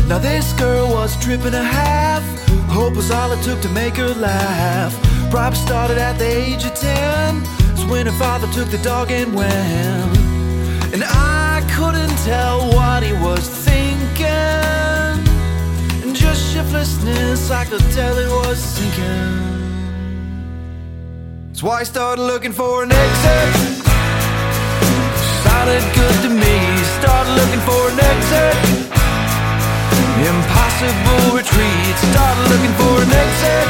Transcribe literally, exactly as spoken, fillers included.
Now this girl was a trip and a half. Hope was all it took to make her laugh. Probably started at the age of ten. It's when her father took the dog and went. And I couldn't tell what he was thinking. And just shiftlessness, I could tell it was sinking. So I started looking for an exit. Sounded good to me. Started looking for an exit. Impossible retreat. Started looking for an exit.